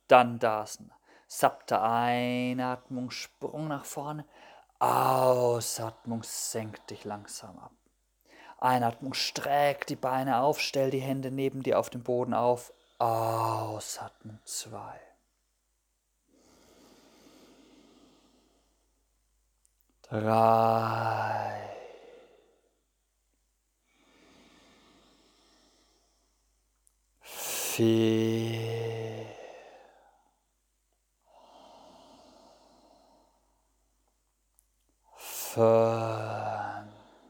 Dandasana. Sapta, Einatmung, Sprung nach vorne. Ausatmung, senk dich langsam ab. Einatmung, streck die Beine auf, stell die Hände neben dir auf dem Boden auf. Ausatmung, 2. 3. 4. 5.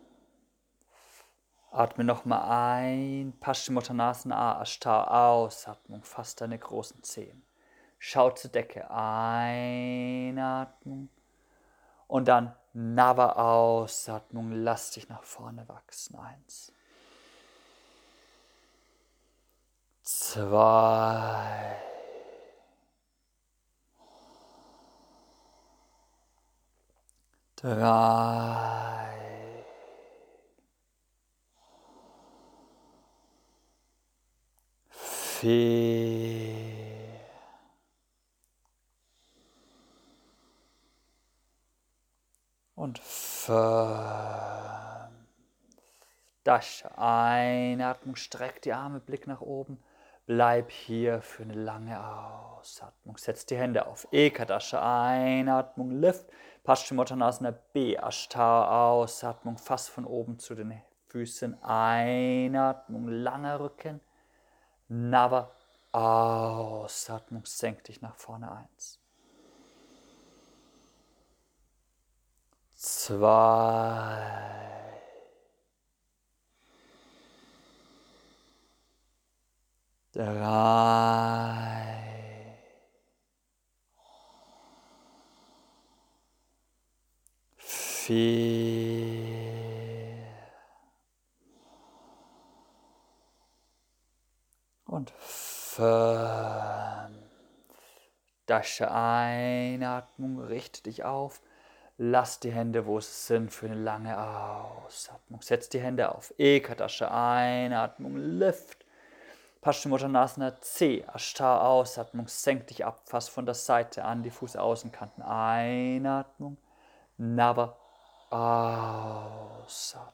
Atme nochmal ein, Paschimottanasana, Ashtau, Ausatmung, fass deine großen Zehen. Schau zur Decke, Einatmung und dann Nava, Ausatmung, lass dich nach vorne wachsen. 1, 2, 3, 4, 5. Dasha, Einatmung, streck die Arme, Blick nach oben. Bleib hier für eine lange Ausatmung. Setz die Hände auf. Ekadasha, Einatmung, Lift. Paschimottanasana, B, Ashtau, Ausatmung. Fass von oben zu den Füßen. Einatmung, langer Rücken. Nava, Ausatmung, senk dich nach vorne. 1, 2, 3, 4 und 5. Dasha, Einatmung, richte dich auf. Lass die Hände, wo es sind, für eine lange Ausatmung. Setz die Hände auf. Ekadasha, Einatmung, Lift. Paschimottanasana, C, Ashtau, Ausatmung, senk dich ab, fass von der Seite an die Fußaußenkanten. Einatmung, Nava, Ausatmung.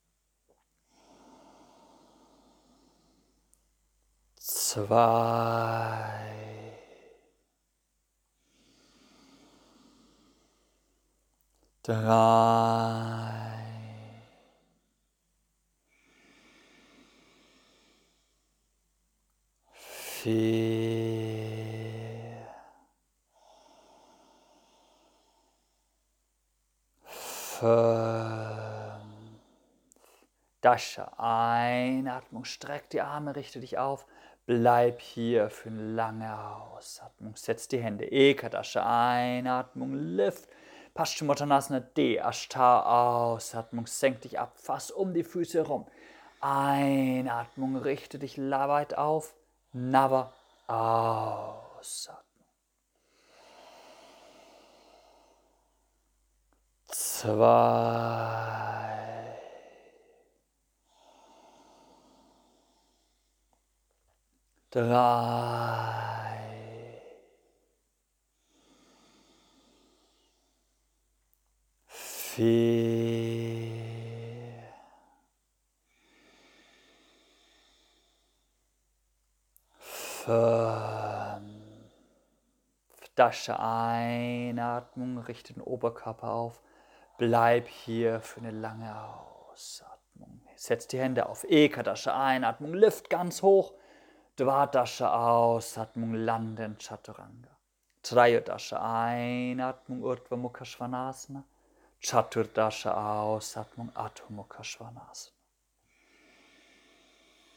2, 3, 4, 5. Dasha, Einatmung, streck die Arme, richte dich auf. Bleib hier für eine lange Ausatmung. Setz die Hände. Ekadasha, Einatmung, Lift. Paschimottanasana, D, Ashtau, Ausatmung, senk dich ab, fass um die Füße herum. Einatmung, richte dich weit auf. Nava, Ausatmung. 2, 3, 4, 5. Dasha, Einatmung, richte den Oberkörper auf. Bleib hier für eine lange Ausatmung. Setz die Hände auf. Ekadasha, Einatmung, Lift ganz hoch. Dvadasha, Ausatmung, landen, Chaturanga. Trayodasha, Einatmung, Urdhva Mukha Svanasana. Chaturdasha, Ausatmung, Adho Mukha Svanasana.